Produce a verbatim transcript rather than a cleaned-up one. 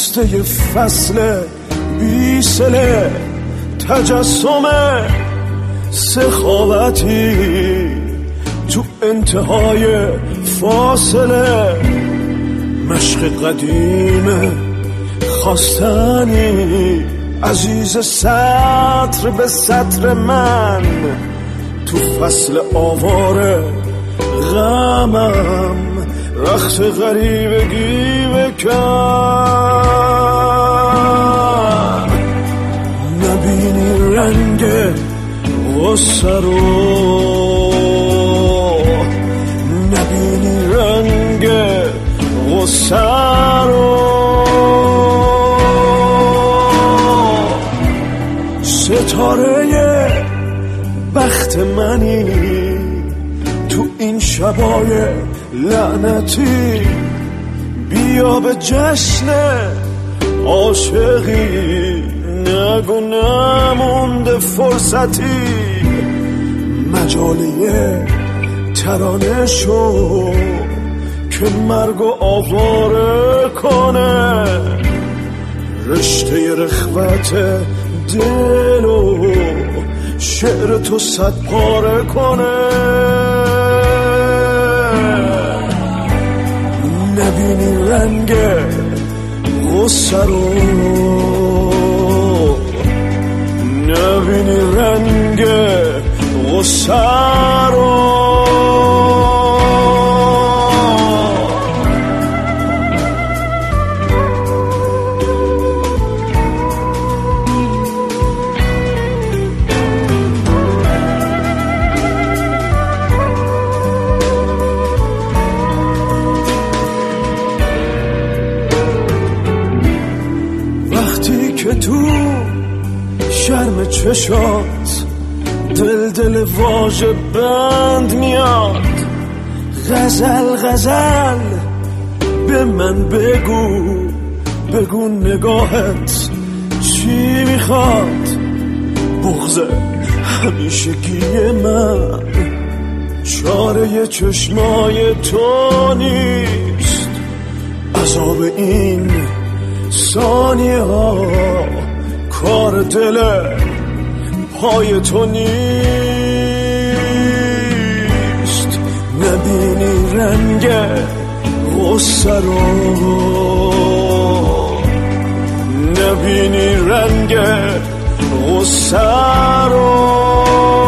خسته فصل بیسله، تجسم سخاوتی تو انتهای فاصله، مشق قدیم خواستنی عزیز سطر به سطر من، تو فصل آواره غمم رخت غریبگی بکن. نبینی رنگ غصه رو، نبینی رنگ غصه رو، ستاره بخت منی تو این شبای لعنتی، بیا به جشن عاشقی، نگو نمونده فرصتی، مجالیه ترانه شو که مرگو آواره کنه، رشته رخوت دلو شعر تو صد پاره کنه. نبینی رنگ غصه رو، نبینی رنگ غصه رو. که تو شرم چشات دل دل واژه بند میاد، غزل غزل به من بگو، بگو نگاهت چی میخواد، بغض همیشگی من چاره چشمای تو نیست، عذاب این ثانیه ها کار دل پای تو نیست. نبینی رنگ غصه رو، نبینی رنگ غصه رو.